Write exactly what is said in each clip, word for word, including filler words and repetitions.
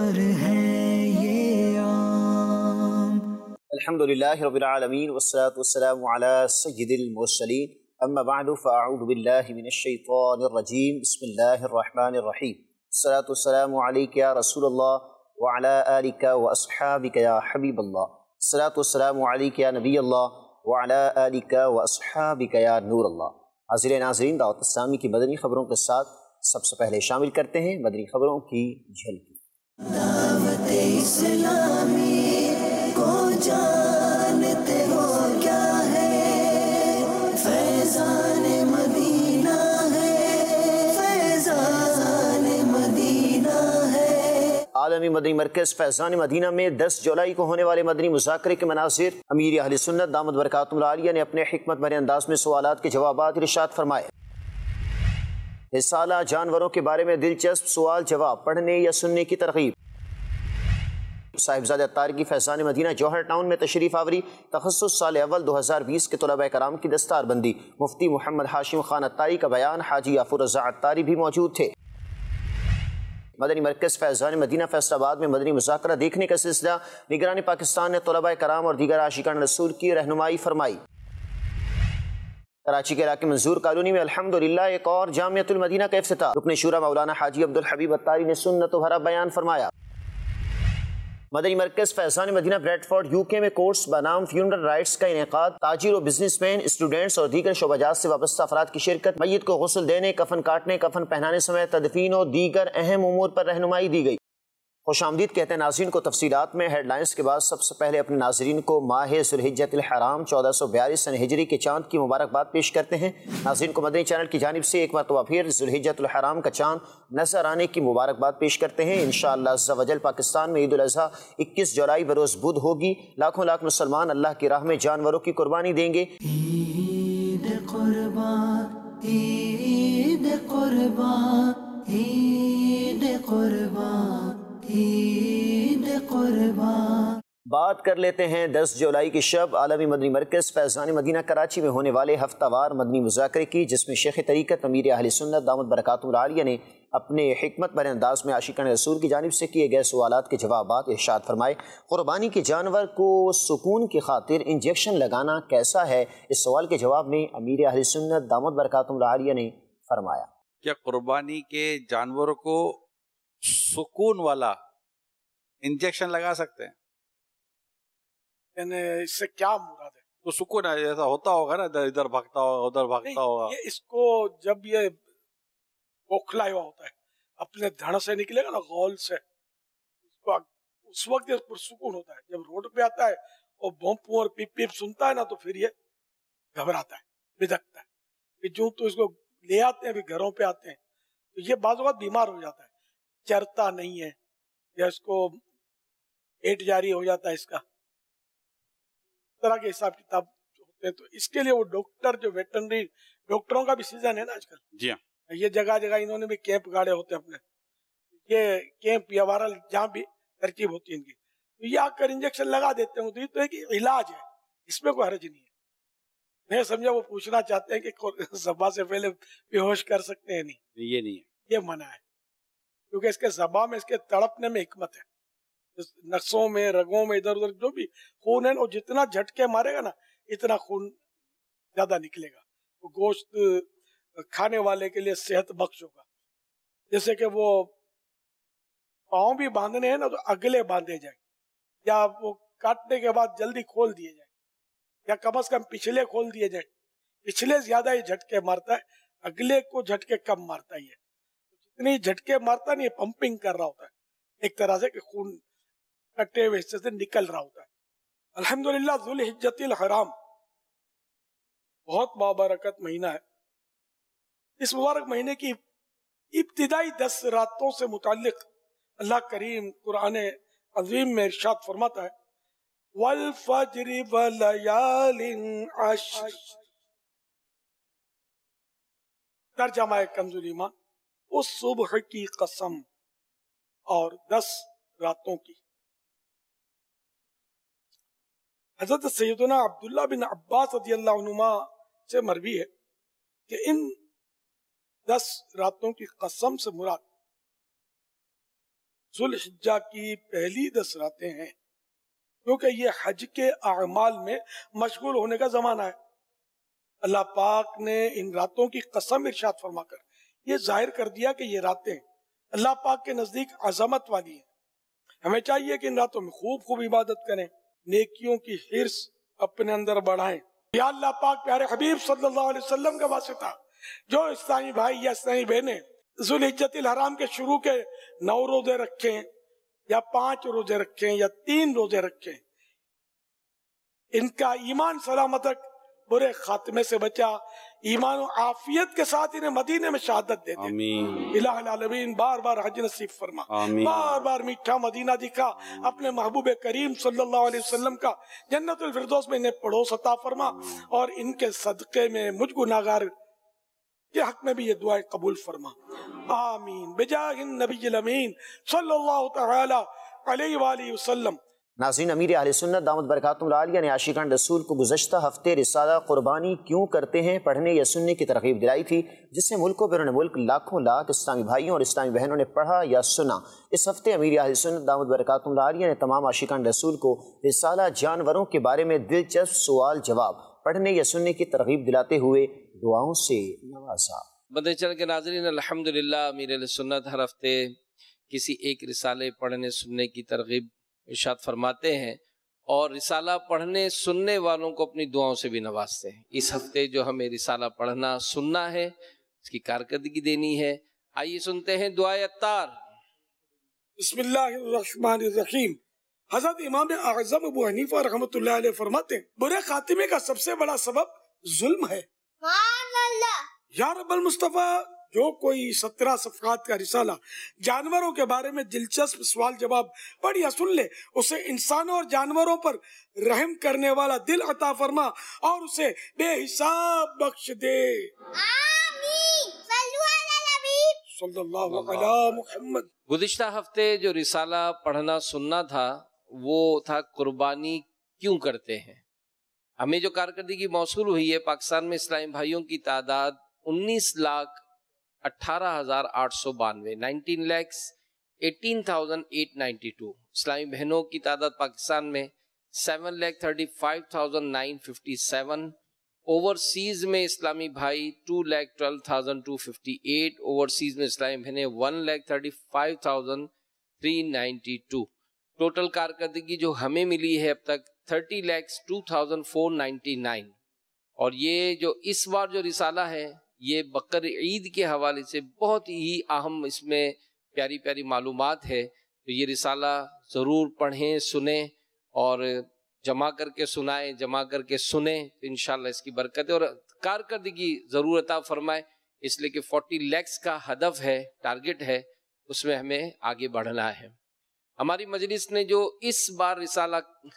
پر ہے یہ عام۔ الحمدللہ رب العالمین والصلاة والسلام علی سید المرسلین، اما بعد فاعوذ باللہ من الشیطان الرجیم، بسم اللہ الرحمن الرحیم۔ الصلاة والسلام علیک یا رسول اللہ وعلی آلک واصحابک یا حبیب اللہ۔ الصلاة والسلام علیک یا نبی اللہ وعلی آلک واصحابک یا نور اللہ۔ حاضرین ناظرین، دعوت اسلامی کی مدنی خبروں کے ساتھ سب سے پہلے شامل کرتے ہیں مدنی خبروں کی جھلکی۔ دعوت اسلامی کو جانتے ہو کیا ہے، فیضان مدینہ ہے، فیضان مدینہ ہے۔ عالمی مدنی مرکز فیضان مدینہ میں دس جولائی کو ہونے والے مدنی مذاکرے کے مناظر، امیر اہل سنت دامت برکاتہ العالیہ نے اپنے حکمت بھرے انداز میں سوالات کے جوابات ارشاد فرمائے۔ رسالہ جانوروں کے بارے میں دلچسپ سوال جواب پڑھنے یا سننے کی ترغیب۔ صاحبزادہ اتاری کی فیضان مدینہ جوہر ٹاؤن میں تشریف آوری، تخصص سال اول دو ہزار بیس کے طلباء کرام کی دستار بندی، مفتی محمد ہاشم خان اتاری کا بیان، حاجی یافور رضا اتاری بھی موجود تھے۔ مدنی مرکز فیضان مدینہ فیصل آباد میں مدنی مذاکرہ دیکھنے کا سلسلہ، نگران پاکستان نے طلباء کرام اور دیگر عاشقان رسول کی رہنمائی فرمائی۔ کراچی کے علاقے منظور کالونی میں الحمدللہ ایک اور جامعۃ المدینہ کا افتتاح، رکن شورا مولانا حاجی عبدالحبیب اتاری نے سنت و بھرا بیان فرمایا۔ مدنی مرکز Faizan Madina Bradford U K میں کورس بنام فیونرل رائٹس کا انعقاد، تاجر و بزنس مین، اسٹوڈنٹس اور دیگر شعبہ جات سے وابستہ افراد کی شرکت، میت کو غسل دینے، کفن کاٹنے، کفن پہنانے سمیت تدفین اور دیگر اہم امور پر رہنمائی دی گئی۔ خوش آمدید کہتے ہیں ناظرین کو تفصیلات میں۔ ہیڈ لائنز کے بعد سب سے پہلے اپنے ناظرین کو ماہ ذوالحجۃ الحرام چودہ سو بیالیس سن ہجری کے چاند کی مبارکباد پیش کرتے ہیں۔ ناظرین کو مدنی چینل کی جانب سے ایک مرتبہ پھر ذوالحجۃ الحرام کا چاند نظر آنے کی مبارکباد پیش کرتے ہیں۔ انشاءاللہ عز و جل پاکستان میں عید الاضحیٰ اکیس جولائی بروز بدھ ہوگی۔ لاکھوں لاکھ مسلمان اللہ کی راہ میں جانوروں کی قربانی دیں گے۔ عید قربان، عید قربان، عید قربان، عید قربان۔ بات کر لیتے ہیں دس جولائی کی شب عالمی مدنی مرکز فیضان مدینہ کراچی میں ہونے والے ہفتہ وار مدنی مذاکرے کی، جس میں شیخ طریقت امیر اہل سنت دامت برکاتہ العالیہ نے اپنے حکمت بھرے انداز میں عاشقان رسول کی جانب سے کیے گئے سوالات کے جوابات ارشاد فرمائے۔ قربانی کے جانور کو سکون کی خاطر انجیکشن لگانا کیسا ہے، اس سوال کے جواب میں امیر اہل سنت دامت برکاتہ العالیہ نے فرمایا۔ کیا قربانی کے جانوروں کو سکون والا انجیکشن لگا سکتے ہیں؟ یعنی اس سے کیا مراد ہے؟ تو سکون ہے، ایسا ہوتا ہوگا نا، ادھر بھاگتا ہوگا ادھر بھاگتا ہوگا۔ یہ اس کو جب یہ بوکھلا ہوا ہوتا ہے، اپنے دھڑ سے نکلے گا نا، غول سے، اس کو اس وقت یہ پرسکون ہوتا ہے۔ جب روڈ پہ آتا ہے اور بھونپوں اور پیپ پیپ سنتا ہے نا، تو پھر یہ گھبراتا ہے، بدکتا ہے۔ پھر جو تو اس کو لے آتے ہیں، پھر گھروں پہ آتے ہیں، تو یہ بعض اوقات بیمار ہو جاتا ہے، چرتا نہیں ہے، یا اس کو پیٹ جاری ہو جاتا ہے اس کا، اس طرح کے حساب کتاب ہوتے ہیں۔ تو اس کے لیے وہ ڈاکٹر، جو ویٹرنری ڈاکٹروں کا بھی سیزن ہے نا آج کل، جی ہاں، یہ جگہ جگہ انہوں نے بھی کیمپ گاڑے ہوتے ہیں اپنے، یہ کیمپ یا وائرل جہاں بھی ترکیب ہوتی ہے ان کی، تو یہ آ کر انجیکشن لگا دیتے ہیں۔ تو یہ تو ایک علاج ہے، اس میں کوئی حرج نہیں ہے۔ میں سمجھا وہ پوچھنا چاہتے ہیں کہ ذبح سے پہلے بے ہوش کر سکتے ہیں؟ نہیں، یہ نہیں ہے، یہ منع ہے، کیونکہ اس کے ذبح میں، اس کے تڑپنے میں حکمت ہے۔ نسوں میں، رگوں میں، ادھر ادھر جو بھی خون ہے، وہ جتنا جھٹکے مارے گا نا، اتنا خون زیادہ نکلے گا، وہ گوشت کھانے والے کے لیے صحت بخش ہوگا۔ جیسے کہ وہ پاؤں بھی باندھنے ہیں نا، تو اگلے باندھے جائیں، یا وہ کاٹنے کے بعد جلدی کھول دیے جائیں، یا کم از کم پچھلے کھول دیے جائیں۔ پچھلے زیادہ ہی جھٹکے مارتا ہے، اگلے کو جھٹکے کم مارتا ہی ہے۔ جتنی جھٹکے مارتا نہیں، پمپنگ کر رہا ہوتا ہے ایک طرح سے، کہ خون کٹے ہوئے حصے سے نکل رہا ہوتا ہے۔ الحمدللہ ذوالحجۃ الحرام بہت بابرکت مہینہ ہے۔ اس مبارک مہینے کی ابتدائی دس راتوں سے متعلق اللہ کریم قرآن عظیم میں ارشاد فرماتا ہے، والفجر ولیال عشر۔ ترجمہ کنز ایمان، اس صبح کی قسم اور دس راتوں کی۔ حضرت سیدنا عبداللہ بن عباس رضی اللہ عنہما سے مروی ہے کہ ان دس راتوں کی قسم سے مراد ذوالحجہ کی پہلی دس راتیں ہیں، کیونکہ یہ حج کے اعمال میں مشغول ہونے کا زمانہ ہے۔ اللہ پاک نے ان راتوں کی قسم ارشاد فرما کر یہ ظاہر کر دیا کہ یہ راتیں اللہ پاک کے نزدیک عظمت والی ہیں۔ ہمیں چاہیے کہ ان راتوں میں خوب خوب عبادت کریں، نیکیوں کی حرص اپنے اندر بڑھائیں۔ یا اللہ پاک پیارے حبیب صلی اللہ علیہ وسلم کا واسطہ جو اسلامی بھائی یا اسلامی بہنیں ذوالحجۃ الحرام کے شروع کے نو روزے رکھیں یا پانچ روزے رکھیں یا تین روزے رکھیں، ان کا ایمان سلامت رکھ، برے خاتمے سے بچا، ایمان و عافیت کے ساتھ انہیں مدینے میں شہادت دے دے۔ آمین۔ الہ العالمین بار بار حج نصیب فرما، آمین۔ بار بار میٹھا مدینہ دکھا، اپنے محبوب کریم صلی اللہ علیہ وسلم کا جنت الفردوس میں انہیں پڑوس عطا فرما، اور ان کے صدقے میں مجھ گناہگار کے حق میں بھی یہ دعائیں قبول فرما، آمین بجاہ النبی الامین صلی اللہ تعالی علیہ وآلہ وسلم۔ ناظرین، امیر اہل سنت دامت برکاتہم العالیہ نے عاشقان رسول کو گزشتہ ہفتے رسالہ قربانی کیوں کرتے ہیں پڑھنے یا سننے کی ترغیب دلائی تھی، جس سے ملک و بیرون ملک لاکھوں لاکھ اسلامی بھائیوں اور اسلامی بہنوں نے پڑھا یا سنا۔ اس ہفتے امیر اہل سنت دامت برکاتہم العالیہ نے تمام عاشقان رسول کو رسالہ جانوروں کے بارے میں دلچسپ سوال جواب پڑھنے یا سننے کی ترغیب دلاتے ہوئے دعاؤں سے نوازا۔ مدنی چینل کے ناظرین، الحمدللہ امیر اہل سنت ہر ہفتے کسی ایک رسالے پڑھنے سننے کی ترغیب ارشاد فرماتے ہیں، اور رسالہ پڑھنے سننے والوں کو اپنی دعاؤں سے بھی نوازتے ہیں۔ اس ہفتے جو ہمیں رسالہ پڑھنا سننا ہے، اس کی کارکردگی دینی ہے، آئیے سنتے ہیں دعائے عطار۔ بسم اللہ الرحمن الرحیم۔ حضرت امام اعظم ابو حنیفہ رحمۃ اللہ علیہ فرماتے ہیں برے خاتمے کا سب سے بڑا سبب ظلم ہے۔ یا رب المصطفیٰ، جو کوئی سترہ صفحات کا رسالہ جانوروں کے بارے میں دلچسپ سوال جواب پڑھ یا سن لے، اسے انسانوں اور جانوروں پر رحم کرنے والا دل عطا فرما اور اسے بے حساب بخش دے، آمین۔ صلو علی النبی صلی اللہ علی محمد۔ گزشتہ ہفتے جو رسالہ پڑھنا سننا تھا وہ تھا قربانی کیوں کرتے ہیں۔ ہمیں جو کارکردگی موصول ہوئی ہے، پاکستان میں اسلامی بھائیوں کی تعداد انیس لاکھ اٹھارہ ہزار آٹھ سو بانوے nineteen lakhs eighteen thousand eight ninety two اسلامی بہنوں کی تعداد پاکستان میں seven lakh thirty five thousand nine fifty seven, overseas میں اسلامی بھائی two lakh twelve thousand two fifty eight, overseas میں اسلامی بہنیں one lakh thirty five thousand three ninety two. Total کارکردگی جو ہمیں ملی ہے اب تک thirty lakhs two thousand four ninety nine, اور یہ جو اس بار جو رسالہ ہے یہ بقر عید کے حوالے سے بہت ہی اہم اس میں پیاری پیاری معلومات ہے، تو یہ رسالہ ضرور پڑھیں سنیں اور جمع کر کے سنائیں، جمع کر کے سنیں، تو انشاءاللہ اس کی برکت ہے اور کارکردگی ضرور عطا فرمائے، اس لیے کہ فورٹی لیکس کا ہدف ہے، ٹارگٹ ہے، اس میں ہمیں آگے بڑھنا ہے۔ ہماری مجلس نے جو اس بار رسالہ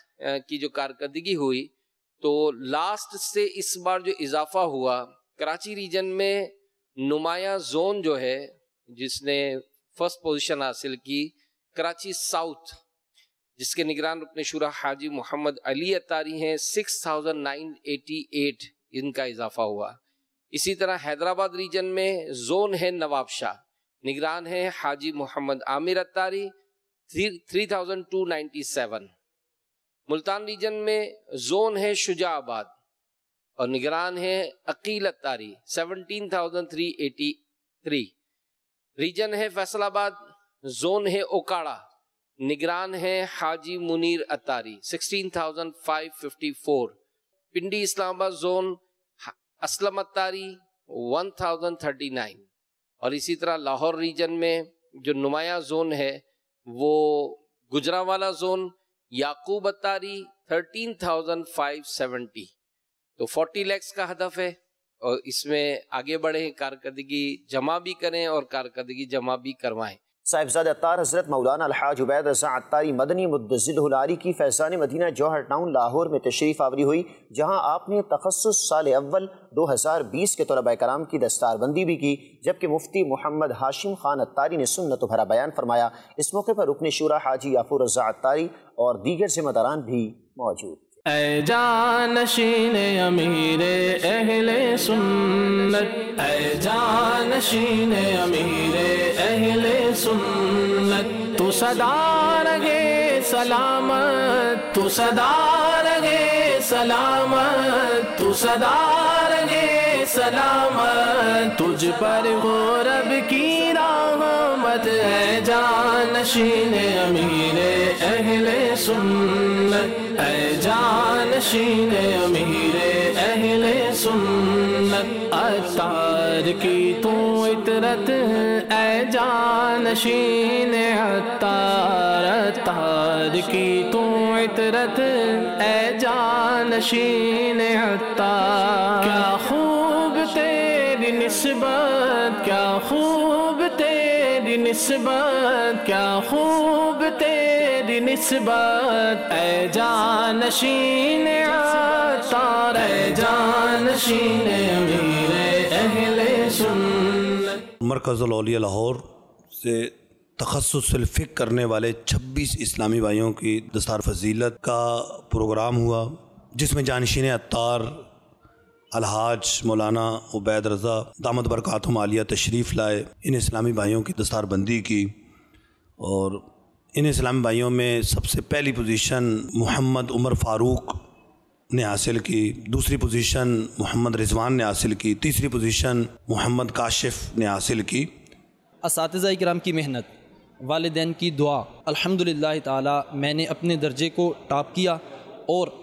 کی جو کارکردگی ہوئی، تو لاسٹ سے اس بار جو اضافہ ہوا، کراچی ریجن میں نمایاں زون جو ہے جس نے فرسٹ پوزیشن حاصل کی، کراچی ساؤتھ، جس کے نگران رکن شورا حاجی محمد علی اتاری ہیں، six thousand nine eighty eight ان کا اضافہ ہوا۔ اسی طرح حیدرآباد ریجن میں زون ہے نواب شاہ، نگران ہے Haji Muhammad Amir Attari, three thousand two ninety seven. Multan region میں زون ہے شجاع آباد اور نگران ہے Aqeel Attari, seventeen thousand three eighty three. Region ہے فیصل آباد، زون ہے اوکاڑا، نگران ہے Haji Munir Attari, sixteen thousand five fifty four. Pindi Islamabad zone Aslam Attari, one thousand thirty nine. اور اسی طرح لاہور ریجن میں جو نمایاں زون ہے وہ Gujranwala zone, Yaqub Attari, thirteen thousand five seventy. تو فورٹی لیکس کا ہدف ہے اور اس میں آگے بڑھیں، کارکردگی جمع بھی کریں اور کارکردگی جمع بھی کروائیں۔ صاحبزادہ اتار حضرت مولانا الحاج عبید رضا اتاری مدنی مدظلہ العالی کی فیضان مدینہ جوہر ٹاؤن لاہور میں تشریف آوری ہوئی، جہاں آپ نے تخصص سال اول دو ہزار بیس کے طلباء کرام کی دستار بندی بھی کی، جبکہ مفتی محمد ہاشم خان اتاری نے سنت بھرا بیان فرمایا۔ اس موقع پر رکن شورا حاجی یافور رضا اتاری اور دیگر ذمہ داران بھی موجود تھے۔ اے جانشین امیر اہل سنت، اے جانشین امیر اہل سنت، تو सदा रहे सलामत, तू सदा रहे सलामत, तू सदा रहे सलामत, तुझ पर हो रब की रहमत है जानशीन अमीरे अहले सुन्नत, है जानशीन अमीरे अहले सुन्नत, अत्तार की तू इतरत है जानशीन अत्तार, अत्तार की तू इतरत है जानशीन अत्तार, क्या खूब तेरी निस्बत, क्या खूब तेरी निस्बत, क्या खूब तेरी निस्बत, ऐ जानशीन अत्तार, ऐ जानशीन अमीरे अहले सुन्नत। मरकज़ुल औलिया लाहौर से तखस्सुस फ़िक़्ह करने वाले छब्बीस इस्लामी भाइयों की दस्तार फजीलत का प्रोग्राम हुआ, जिसमें जानशीन अत्तार अलहाज मौलाना उबैद रज़ा दामद बरकातुहुम आलिया तशरीफ़ लाए। इन इस्लामी भाइयों की दस्तार बंदी की और इन इस्लामी भाइयों में सबसे पहली पोजीशन मोहम्मद उमर फ़ारूक ने हासिल की, दूसरी पोजीशन मोहम्मद रिजवान ने हासिल की, तीसरी पोजीशन मोहम्मद काशिफ ने हासिल की। असातिज़ा किराम की मेहनत, वालिदैन की दुआ, अल्हम्दुलिल्लाह ताला मैंने अपने दर्जे को टॉप किया और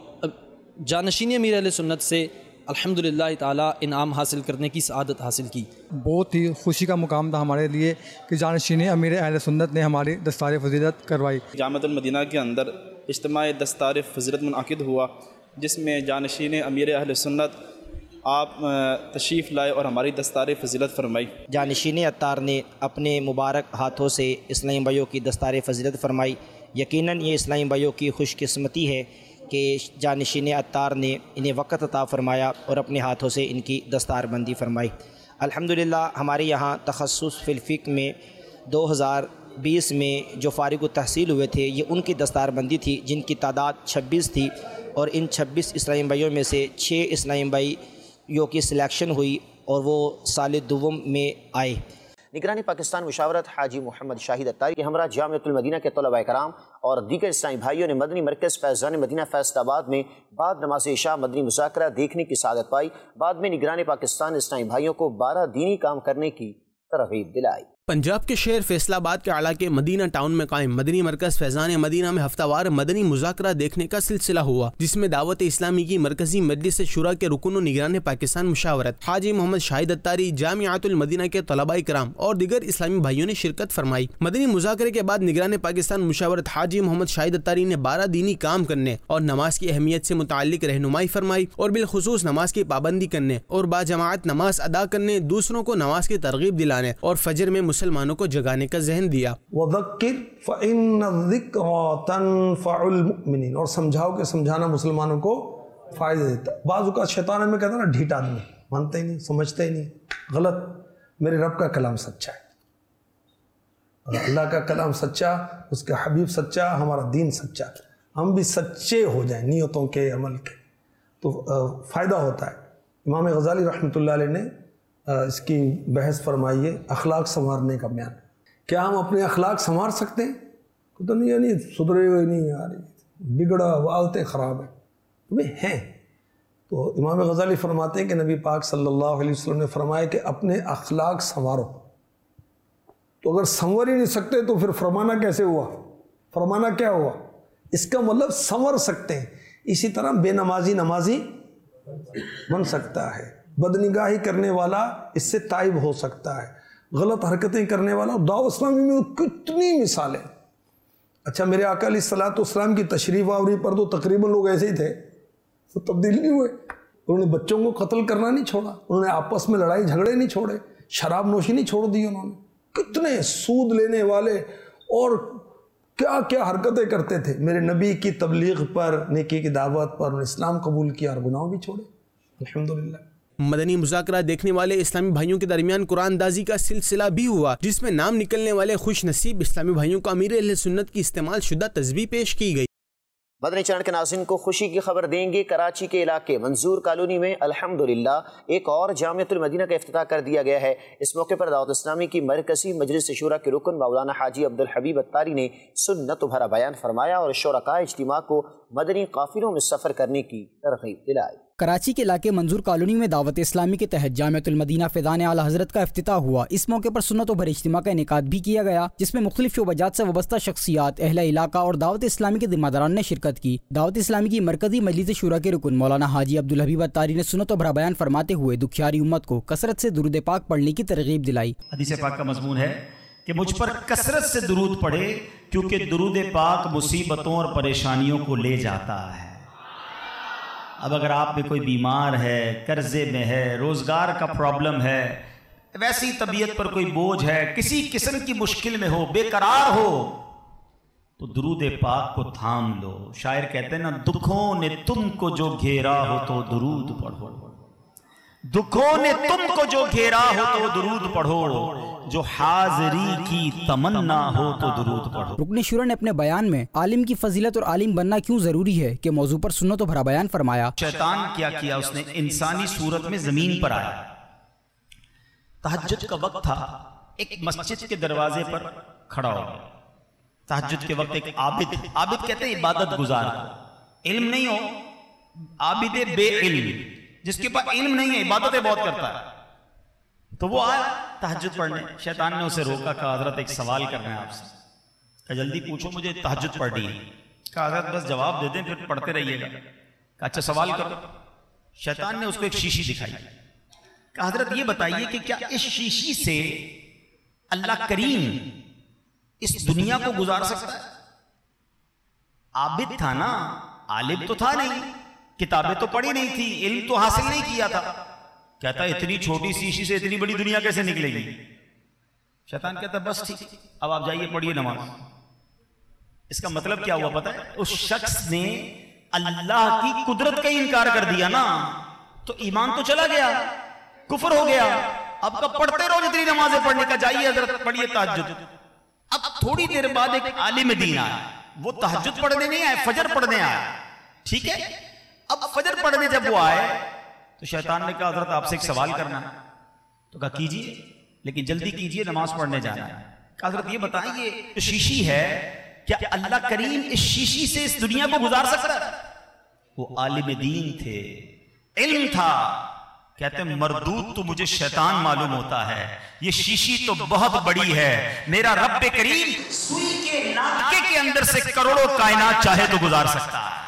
जानशीन अमीर अहले सुन्नत से अल्हम्दुलिल्लाह ताला इनाम हासिल करने की सआदत हासिल की। बहुत ही खुशी का मुकाम था हमारे लिए कि जानशीन अमीर अहले सुन्नत ने हमारी दस्तार फजीलत करवाई। जामिअतुल मदीना के अंदर इज्तिमा दस्तार फजीलत मुनअक़िद हुआ, जिसमें जानशीन अमीर अहले सुन्नत आप तशरीफ़ लाए और हमारी दस्तार फजीलत फरमाई। जानशीन अत्तार ने अपने मुबारक हाथों से इस्लामी भाइयों की दस्तार फजीलत फरमाई। यकीनन ये इस्लामी भाइयों की खुशकिस्मती है कि जानशीन अत्तार ने इन्हें वक़्त अता फ़रमाया और अपने हाथों से इनकी दस्तार बंदी फरमाई। अल्हम्दुलिल्लाह हमारे यहाँ तखस्सुस फ़िल फ़िक़्ह में दो हज़ार बीस में जो फ़ारिग़ तहसील हुए थे, ये उनकी दस्तार बंदी थी, जिनकी तादाद छब्बीस थी और इन छब्बीस इस्लामी भाइयों में से छः इस्लामी भाइयों की सिलेक्शन हुई और वो साल दुवम में आए। निगरानी पाकिस्तान मुशावरत हाजी मोहम्मद शाहिद अत्तारी के हमरा जामिअतुल मदीना के तलबा कराम और दीगर इस्लामी भाइयों ने मदनी मरकज़ फैज़ान मदीना फैसलाबाद में बाद नमाज इशा मदनी मुज़ाकरा देखने की सआदत पाई। बाद में निगरानी पाकिस्तान इस्लामी भाइयों को बारह दीनी काम करने की तरगीब दिलाई। पंजाब के शहर फैसलाबाद के इलाके मदीना टाउन में कायम मदनी मरकज़ फैज़ान मदीना में हफ्तावार मदनी मुज़ाकरा देखने का सिलसिला हुआ, जिसमें दावत इस्लामी की मरकजी मजलिस शुरा के रुकन निगरान पाकिस्तान मुशावरत हाजी मोहम्मद शाहिद अत्तारी, जामिअतुल मदीना के तलबाए कराम और दीगर इस्लामी भाइयों ने शिरकत फरमाई। मदनी मुज़ाकरे के बाद निगरान पाकिस्तान मुशावरत हाजी मोहम्मद शाहिद अत्तारी ने बारह दीनी काम करने और नमाज की अहमियत से मुताल्लिक रहनुमाई फरमाई और बिलखुसूस नमाज की पाबंदी करने और बाजमात नमाज अदा करने, दूसरों को नमाज की तरगीब दिलाने और फजर में मुसलमानों को जगाने का ज़हन दिया। वज़क्किर फ़इन्नज़िक्रा तन्फ़उल मुमिनीन, और समझाओ कि समझाना मुसलमानों को फ़ायदा देता है। बाज़ औक़ात शैतान में कहता है ना, ढीठ आदमी, मानते ही नहीं, समझते ही नहीं, गलत। मेरे रब का कलाम सच्चा है, अल्लाह का कलाम सच्चा, उसका हबीब सच्चा, हमारा दीन सच्चा, हम भी सच्चे हो जाएं नियतों के, अमल के, तो फ़ायदा होता है। इमाम गज़ाली रहमतुल्लाह अलैह ने इसकी बहस फरमाई है, अखलाक संवारने का बयान। क्या हम अपने अखलाक संवार सकते हैं? तो नहीं, यानी सुधरे हुए नहीं यार, बिगड़ा हालतें ख़राब हैं, तुम्हें हैं। तो इमाम गज़ाली फरमाते हैं कि नबी पाक सल्लल्लाहु अलैहि वसल्लम ने फरमाया कि अपने अखलाक संवारो। तो अगर संवर ही नहीं सकते तो फिर फरमाना कैसे हुआ? फरमाना क्या हुआ? इसका मतलब संवर सकते हैं। इसी तरह बेनमाजी नमाजी बन सकता है, बदनिगाही करने वाला इससे ताइब हो सकता है, गलत हरकतें करने वाला। दावत इस्लामी में कितनी मिसालें। अच्छा, मेरे आका अलैहिस्सलातु वस्सलाम की तशरीफ़ आवरी पर तो तकरीबन लोग ऐसे ही थे, तो तब्दील नहीं हुए। उन्होंने बच्चों को कत्ल करना नहीं छोड़ा, उन्होंने आपस में लड़ाई झगड़े नहीं छोड़े, शराब नोशी नहीं छोड़ दी उन्होंने। कितने सूद लेने वाले और क्या क्या हरकतें करते थे। मेरे नबी की तबलीग पर, नेकी की दावत पर इस्लाम कबूल किया और गुनाह भी छोड़े, अल्हम्दुलिल्लाह। मदनी मुज़ाकरा देखने वाले इस्लामी भाइयों के दरमियान कुरान दाजी का सिलसिला भी हुआ, जिसमें नाम निकलने वाले खुश नसीब इस्लामी भाइयों को अमीर अहले सुन्नत की इस्तेमाल शुदा तस्बीह पेश की गई। مدنی چینل کے ناظرین کو خوشی کی خبر دیں گے، کراچی کے علاقے منظور کالونی میں الحمدللہ ایک اور جامعۃ المدینہ کا افتتاح کر دیا گیا ہے۔ اس موقع پر دعوت اسلامی کی مرکزی مجلس شورا کے رکن مولانا حاجی عبدالحبیب اتاری نے سنت بھرا بیان فرمایا اور شرکاء اجتماع کو مدنی قافلوں میں سفر کرنے کی ترغیب دلائی۔ کراچی کے علاقے منظور کالونی میں دعوت اسلامی کے تحت جامعۃ المدینہ فیضان اعلی حضرت کا افتتاح ہوا۔ اس موقع پر سنت و بھرے اجتماع کا انعقاد بھی کیا گیا، جس میں مختلف شعبہ جات سے وابستہ شخصیات، اہل علاقہ اور دعوت اسلامی کے ذمہ داران نے شرکت کی۔ دعوت اسلامی کی مرکزی مجلس شورا کے رکن مولانا حاجی عبدالحبیب اتاری نے سنت و بھرا بیان فرماتے ہوئے دکھیاری امت کو کثرت سے درود پاک پڑھنے کی ترغیب دلائی۔ حدیث پاک کا مضمون ہے کہ مجھ پر کثرت سے درود پڑھے، کیونکہ درود پاک مصیبتوں اور پریشانیوں کو لے جاتا ہے۔ اب اگر آپ میں کوئی بیمار ہے، قرضے میں ہے، روزگار کا پرابلم ہے، ویسی طبیعت پر کوئی بوجھ ہے، کسی قسم کی مشکل میں ہو، بے قرار ہو، تو درود پاک کو تھام لو۔ شاعر کہتے ہیں نا، دکھوں نے تم کو جو گھیرا ہو تو درود پڑھو، دکھوں نے تم کو جو گھیرا ہو تو درود پڑھو، جو حاضری کی تمنا ہو تو درود پڑھو۔ رکن شورا نے اپنے بیان میں عالم کی فضیلت اور عالم بننا کیوں ضروری ہے کہ موضوع پر سنت و بھرا بیان فرمایا۔ شیطان کیا کیا، اس نے انسانی صورت میں زمین پر آیا، تہجد کا وقت تھا، ایک مسجد کے دروازے پر کھڑا ہو گیا۔ تہجد کے وقت ایک عابد، عابد کہتے ہیں عبادت گزار، علم نہیں ہو، عابد بے علم، جس کے پاس علم نہیں ہے، عبادتیں بہت کرتا ہے، تو وہ آیا تہجد پڑھنے۔ شیطان نے اسے روکا، کہا حضرت ایک سوال کرنا ہے آپ سے، کہا جلدی پوچھو، مجھے تہجد پڑھنی ہے۔ کہا حضرت بس جواب دے دیں پھر پڑھتے رہیے گا۔ کہا اچھا سوال کرو۔ شیطان نے اس کو ایک شیشی دکھائی، کہا حضرت یہ بتائیے کہ کیا اس شیشی سے اللہ کریم اس دنیا کو گزار سکتا ہے؟ عابد تھا نا، عالم تو تھا نہیں، کتابیں تو پڑھی نہیں تھی، علم تو حاصل نہیں کیا تھا، کہتا ہے اتنی چھوٹی شیشی سے اتنی بڑی دنیا کیسے نکلے گی؟ شیطان کہتا ہے بس ٹھیک، اب آپ جائیے پڑھیے نماز۔ اس کا مطلب کیا ہوا پتہ ہے؟ اس شخص نے اللہ کی قدرت کا انکار کر دیا نا، تو ایمان تو چلا گیا، کفر ہو گیا۔ اب کب پڑھتے رہو جتنی نمازیں پڑھنے کا، جائیے حضرت پڑھیے تہجد۔ اب تھوڑی دیر بعد ایک عالم دین آیا، وہ تہجد پڑھنے نہیں آئے، فجر پڑھنے آیا، ٹھیک ہے؟ اب فجر پڑھنے جب وہ آئے تو شیطان نے کہا حضرت آپ سے ایک سوال کرنا ہے، تو کہا کیجئے، لیکن جلدی کیجئے، نماز پڑھنے جانا ہے۔ کہا حضرت یہ بتائیے جو شیشی ہے، کیا اللہ کریم اس شیشی سے اس دنیا کو گزار سکتا ہے؟ وہ عالم دین تھے، علم تھا، کہتے ہیں مردود تو مجھے شیطان معلوم ہوتا ہے، یہ شیشی تو بہت بڑی ہے، میرا رب کریم سوئی کے ناکے کے اندر سے کروڑوں کائنات چاہے تو گزار سکتا ہے۔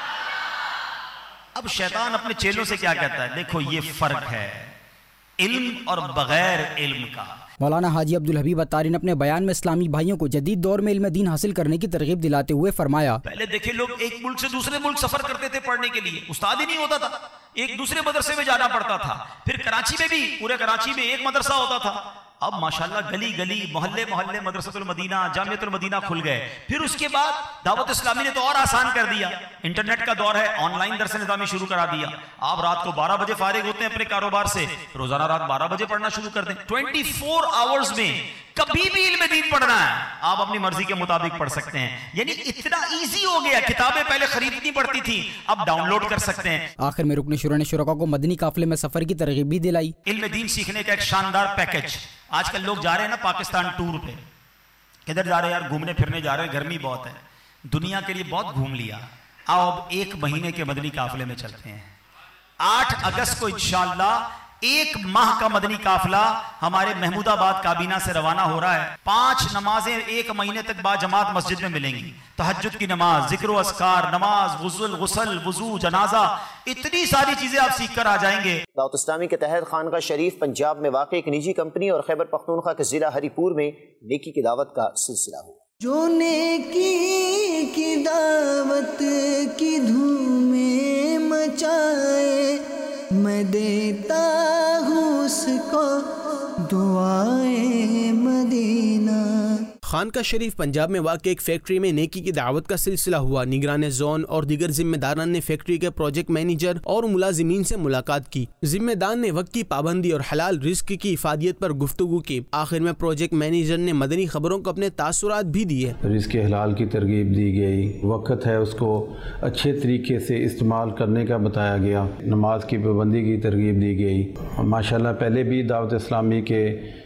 اب شیطان اپنے چیلوں سے کیا کہتا ہے؟ دیکھو یہ فرق ہے علم اور بغیر علم کا۔ مولانا حاجی عبدالحبیب اتاری نے اپنے بیان میں اسلامی بھائیوں کو جدید دور میں علم دین حاصل کرنے کی ترغیب دلاتے ہوئے فرمایا، پہلے دیکھیں لوگ ایک ملک سے دوسرے ملک سفر کرتے تھے پڑھنے کے لیے، استاد ہی نہیں ہوتا تھا، ایک دوسرے مدرسے میں جانا پڑتا تھا، پھر کراچی میں بھی پورے کراچی میں ایک مدرسہ ہوتا تھا، اب ماشاءاللہ گلی گلی محلے محلے مدرسۃ المدینہ جامعۃ المدینہ کھل گئے۔ پھر اس کے بعد دعوت اسلامی نے تو اور آسان کر دیا، انٹرنیٹ کا دور ہے، آن لائن درس نظامی شروع کرا دیا۔ آپ رات کو بارہ بجے فارغ ہوتے ہیں اپنے کاروبار سے، روزانہ رات بارہ بجے پڑھنا شروع کر دیں، ٹوینٹی فور آورز میں کبھی بھی علم دین پڑھنا ہے آپ اپنی مرضی کے مطابق پڑھ سکتے ہیں، یعنی اتنا ایزی ہو گیا، کتابیں پہلے خریدنی پڑتی تھی، اب ڈاؤن لوڈ کر سکتے ہیں۔ آخر میں رکن شورا نے شرکاء کو مدنی قافلے میں سفر کی ترغیب بھی دلائی۔ علم دین سیکھنے کا ایک شاندار پیکج، آج کل لوگ جا رہے ہیں نا پاکستان ٹور پہ، کدھر جا رہے ہیں یار؟ گھومنے پھرنے جا رہے ہیں، گرمی بہت ہے، دنیا کے لیے بہت گھوم لیا، آؤ اب ایک مہینے کے مدنی قافلے میں چلتے ہیں۔ آٹھ اگست کو انشاءاللہ ایک ماہ کا مدنی قافلہ ہمارے محمود آباد کابینہ سے روانہ ہو رہا ہے۔ پانچ نمازیں ایک مہینے تک با جماعت مسجد میں ملیں گی، تہجد کی نماز، ذکر و اذکار، نماز، غسل غسل وضو، جنازہ، اتنی ساری چیزیں آپ سیکھ کر آ جائیں گے۔ دعوت اسلامی کے تحت خانقاہ شریف پنجاب میں واقع ایک نجی کمپنی اور خیبر پختونخوا کے ضلع ہری پور میں نیکی کی دعوت کا سلسلہ ہوا۔ جو نیکی کی دعوت کی دھومیں مچائے، میں دیتا ہوں اس کو دعائے مدینہ۔ خانقاہ شریف پنجاب میں واقع ایک فیکٹری میں نیکی کی دعوت کا سلسلہ ہوا۔ نگران زون اور دیگر ذمہ داران نے فیکٹری کے پروجیکٹ مینیجر اور ملازمین سے ملاقات کی۔ ذمہ دار نے وقت کی پابندی اور حلال رزق کی افادیت پر گفتگو کی۔ آخر میں پروجیکٹ مینیجر نے مدنی خبروں کو اپنے تاثرات بھی دیے۔ رزق حلال کی ترغیب دی گئی، وقت ہے اس کو اچھے طریقے سے استعمال کرنے کا بتایا گیا، نماز کی پابندی کی ترغیب دی گئی۔ ماشاءاللہ پہلے بھی دعوت اسلامی کے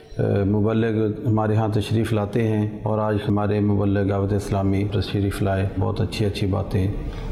مبلغ ہمارے ہاں تشریف لاتے ہیں اور آج ہمارے مبلغ دعوت اسلامی تشریف لائے، بہت اچھی اچھی باتیں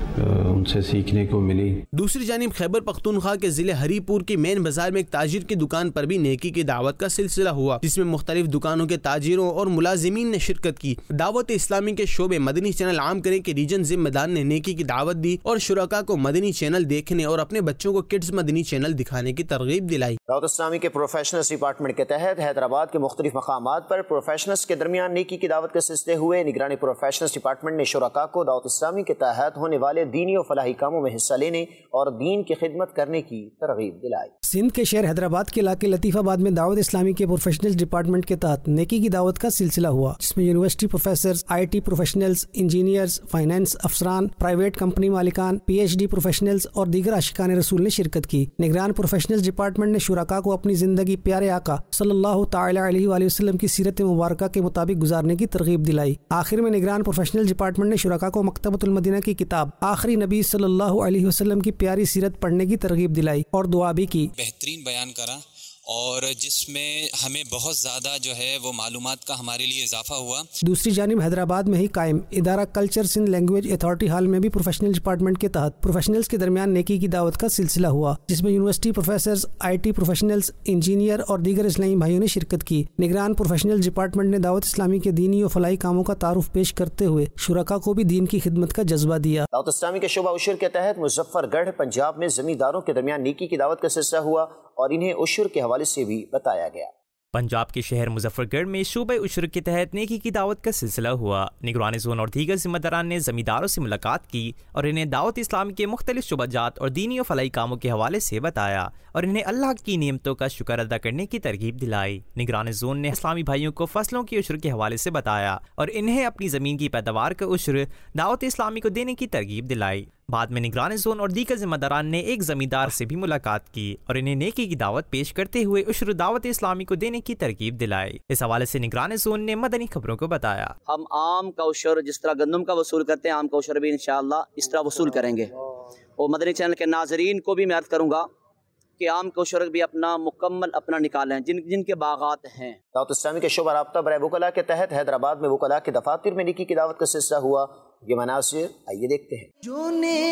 ان سے سیکھنے کو ملی۔ دوسری جانب خیبر پختونخوا کے ضلع ہری پور کی مین بازار میں ایک تاجر کی دکان پر بھی نیکی کی دعوت کا سلسلہ ہوا، جس میں مختلف دکانوں کے تاجروں اور ملازمین نے شرکت کی۔ دعوت اسلامی کے شعبے مدنی چینل عام کریں کے ریجن ذمہ دار نے نیکی کی دعوت دی اور شرکاء کو مدنی چینل دیکھنے اور اپنے بچوں کو کڈز مدنی چینل دکھانے کی ترغیب دلائی۔ دعوت اسلامی کے پروفیشنلز ڈپارٹمنٹ کے تحت حیدرآباد کے مختلف مقامات پر پروفیشنلز کے درمیان نیکی کی دعوت کے سلسلے ہوئے۔ نگرانی پروفیشنلز ڈپارٹمنٹ نے شرکاء کو دعوت اسلامی کے تحت ہونے والے دینی اور فلاحی کاموں میں حصہ لینے اور دین کی خدمت کرنے کی ترغیب دلائی۔ سندھ کے شہر حیدرآباد کے علاقے لطیف آباد میں دعوت اسلامی کے پروفیشنلز ڈپارٹمنٹ کے تحت نیکی کی دعوت کا سلسلہ ہوا، جس میں university professors, I T professionals, engineers, finance افسران، پرائیویٹ کمپنی مالکان، پی ایچ ڈی پروفیشنلز اور دیگر عاشقان رسول نے شرکت کی۔ نگران پروفیشنلز ڈپارٹمنٹ نے شرکاء کو اپنی زندگی پیارے آقا صلی اللہ تعالی علیہ وآلہ وسلم کی سیرت مبارکہ کے مطابق گزارنے کی ترغیب دلائی۔ آخر میں نگران پروفیشنل ڈپارٹمنٹ نے شرکاء کو مکتبۃ المدینہ کی کتاب آخری نبی صلی اللہ علیہ وسلم کی پیاری سیرت پڑھنے کی ترغیب دلائی اور دعا بھی کی۔ بہترین بیان کرا اور جس میں ہمیں بہت زیادہ جو ہے وہ معلومات کا ہمارے لیے اضافہ ہوا۔ دوسری جانب حیدرآباد میں ہی قائم ادارہ culture Sindh language authority hall میں بھی پروفیشنل ڈپارٹمنٹ کے تحت پروفیشنلز کے درمیان نیکی کی دعوت کا سلسلہ ہوا، جس میں university professors, I T professionals, engineer اور دیگر اسلامی بھائیوں نے شرکت کی۔ نگران پروفیشنل ڈپارٹمنٹ نے دعوت اسلامی کے دینی و فلاحی کاموں کا تعارف پیش کرتے ہوئے شرکاء کو بھی دین کی خدمت کا جذبہ دیا۔ دعوت اسلامی کے شعبہ عشر کے تحت مظفر گڑھ پنجاب میں زمینداروں کے درمیان نیکی کی دعوت کا سلسلہ ہوا اور انہیں عشر کے حوالے سے بھی بتایا گیا۔ پنجاب کے شہر مظفر گڑھ میں شعبہ عشر کے تحت نیکی کی دعوت کا سلسلہ ہوا۔ نگران زون اور دیگر ذمہ داران نے زمینداروں سے ملاقات کی اور انہیں دعوت اسلامی کے مختلف شعبہ جات اور دینی و فلاحی کاموں کے حوالے سے بتایا اور انہیں اللہ کی نعمتوں کا شکر ادا کرنے کی ترغیب دلائی۔ نگران زون نے اسلامی بھائیوں کو فصلوں کی عشر کے حوالے سے بتایا اور انہیں اپنی زمین کی پیداوار کا عشر دعوت اسلامی کو دینے کی ترغیب دلائی۔ بعد میں نگران زون اور دیگر ذمہ داران نے ایک زمیندار سے بھی ملاقات کی اور انہیں نیکی کی دعوت پیش کرتے ہوئے عشر دعوت اسلامی کو دینے کی ترغیب دلائی۔ اس حوالے سے نگران زون نے مدنی خبروں کو بتایا، ہم عام کا عشر جس طرح گندم کا وصول کرتے ہیں، عام کا عشر بھی انشاءاللہ اس طرح وصول کریں گے۔ اور مدنی چینل کے ناظرین کو بھی میں عرض کروں گا کہ عام کا عشر بھی اپنا مکمل اپنا نکالیں جن جن کے باغات ہیں۔ دعوت اسلامی کے شعبہ رابطہ برائے وکلاء کے تحت حیدرآباد میں وکلاء کے دفاتر میں نیکی کی دعوت کا سلسلہ ہوا۔ یہ مناظر آئیے دیکھتے ہیں۔ جو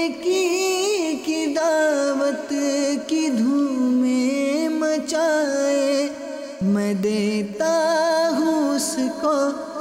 نیکی کی دعوت کی دھومیں مچائے، میں دیتا ہوں اس کو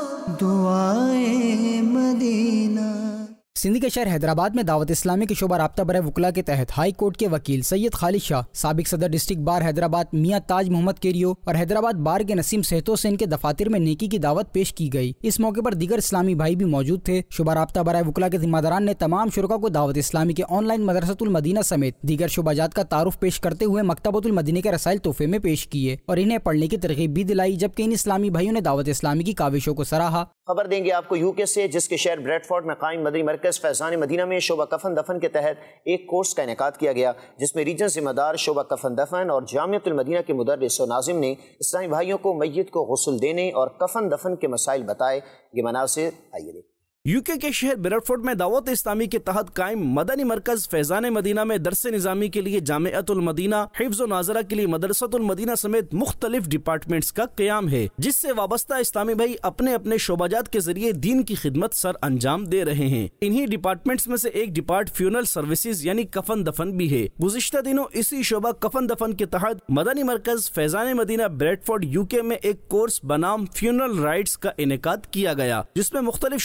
دعائے مدینہ۔ سندھ کے شہر حیدرآباد میں دعوت اسلامی کے شعبہ رابطہ برائے وکلاء کے تحت ہائی کورٹ کے وکیل سید خالد شاہ، سابق صدر ڈسٹرکٹ بار حیدرآباد میاں تاج محمد کیریو اور حیدرآباد بار کے نسیم صحتو سے ان کے دفاتر میں نیکی کی دعوت پیش کی گئی۔ اس موقع پر دیگر اسلامی بھائی بھی موجود تھے۔ شعبہ رابطہ برائے وکلاء کے ذمہ داران نے تمام شرکاء کو دعوت اسلامی کے آن لائن مدرسۃ المدینہ سمیت دیگر شعبہ جات کا تعارف پیش کرتے ہوئے مکتبۃ المدینہ کے رسائل تحفے میں پیش کیے اور انہیں پڑھنے کی ترغیب بھی دلائی، جبکہ ان اسلامی بھائیوں نے دعوت اسلامی کی کاوشوں کو سراہا۔ خبر دیں گے آپ کو یو کے سے، جس کے شہر بریڈ فورڈ میں قائم مدنی مرکز فیضان مدینہ میں شعبہ کفن دفن کے تحت ایک کورس کا انعقاد کیا گیا، جس میں ریجن ذمہ دار شعبہ کفن دفن اور جامعۃ المدینہ کے مدرس و ناظم نے اسلامی بھائیوں کو میت کو غسل دینے اور کفن دفن کے مسائل بتائے۔ یہ مناظر آئیے دیکھیں۔ یو کے کے شہر بریڈ فورڈ میں دعوت اسلامی کے تحت قائم مدنی مرکز فیضان مدینہ میں درس نظامی کے لیے جامعۃ المدینہ، حفظ و ناظرہ کے لیے مدرسۃ المدینہ سمیت مختلف ڈپارٹمنٹس کا قیام ہے، جس سے وابستہ اسلامی بھائی اپنے اپنے شعبہ جات کے ذریعے دین کی خدمت سر انجام دے رہے ہیں۔ انہی ڈپارٹمنٹس میں سے ایک ڈپارٹ فیونرل سروسز یعنی کفن دفن بھی ہے۔ گزشتہ دنوں اسی شعبہ کفن دفن کے تحت مدنی مرکز Faizan Madina Bradford U K میں ایک کورس بنام فیونرل رائٹس کا انعقاد کیا گیا، جس میں مختلف شعبہ جات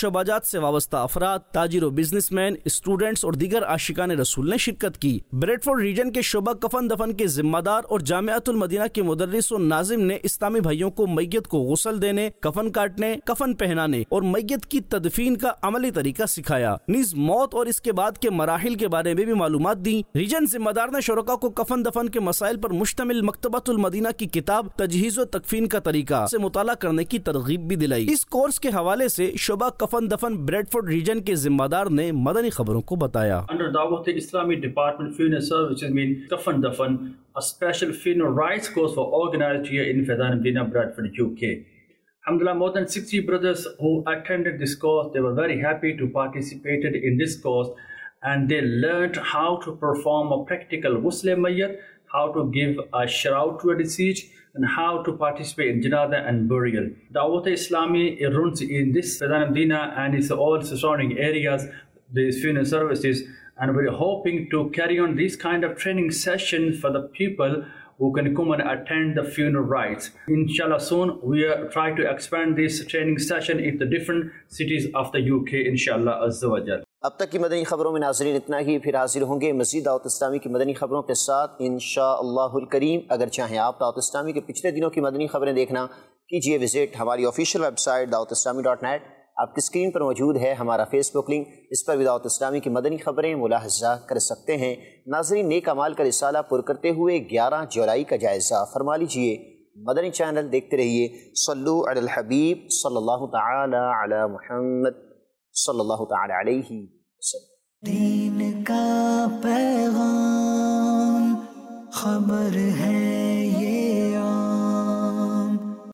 جماعت سے وابستہ افراد، تاجر و بزنس مین، اسٹوڈنٹس اور دیگر عاشقان رسول نے شرکت کی۔ بریڈ فورڈ ریجن کے شعبہ کفن دفن کے ذمہ دار اور جامعۃ المدینہ کے مدرس و ناظم نے اسلامی بھائیوں کو میت کو غسل دینے، کفن کاٹنے، کفن پہنانے اور میت کی تدفین کا عملی طریقہ سکھایا، نیز موت اور اس کے بعد کے مراحل کے بارے میں بھی معلومات دی۔ ریجن ذمہ دار نے شرکاء کو کفن دفن کے مسائل پر مشتمل مکتبۃ المدینہ کی کتاب تجہیز و تکفین کا طریقہ سے مطالعہ کرنے کی ترغیب بھی دلائی۔ اس کورس کے حوالے سے شعبہ کفن دفن بریڈ فورڈ ریجن کے ذمہ دار نے مدنی خبروں کو بتایا۔ Under Dawat Islamic Department Funeral Services mean Kafan Dafan, a special funeral rites course for organized here in Fezan Medina, Bradford, U K. Alhamdulillah, more than sixty brothers who attended this course, they were very happy to participate in this course, and they learned how to perform a practical ghusl mayyat, how to give a shroud to a deceased, and how to participate in janazah and burial. Dawat Islami runs in this Fezan Medina and its all surrounding areas these funeral services, and we're hoping to carry on this kind of training session for the people who can come and attend the funeral rites. Inshallah soon we are trying to expand this training session into the different cities of the U K, inshallah azza wa jal. اب تک کی مدنی خبروں میں ناظرین اتنا ہی، پھر حاضر ہوں گے مزید دعوت اسلامی کی مدنی خبروں کے ساتھ انشاءاللہ الکریم۔ اگر چاہیں آپ دعوت اسلامی کے پچھلے دنوں کی مدنی خبریں دیکھنا، کیجئے وزٹ ہماری آفیشیل ویب سائٹ دعوت اسلامی ڈاٹ نیٹ۔ آپ کی اسکرین پر موجود ہے ہمارا فیس بک لنک، اس پر بھی دعوت اسلامی کی مدنی خبریں ملاحظہ کر سکتے ہیں۔ ناظرین، نیک اعمال کا رسالہ پر کرتے ہوئے گیارہ جولائی کا جائزہ فرما لیجئے۔ مدنی چینل دیکھتے رہیے۔ صلو علی الحبیب صلی اللہ تعالی علی محمد صلی اللہ تعالی علیہ وسلم۔ دین کا پیغام خبر ہے یہ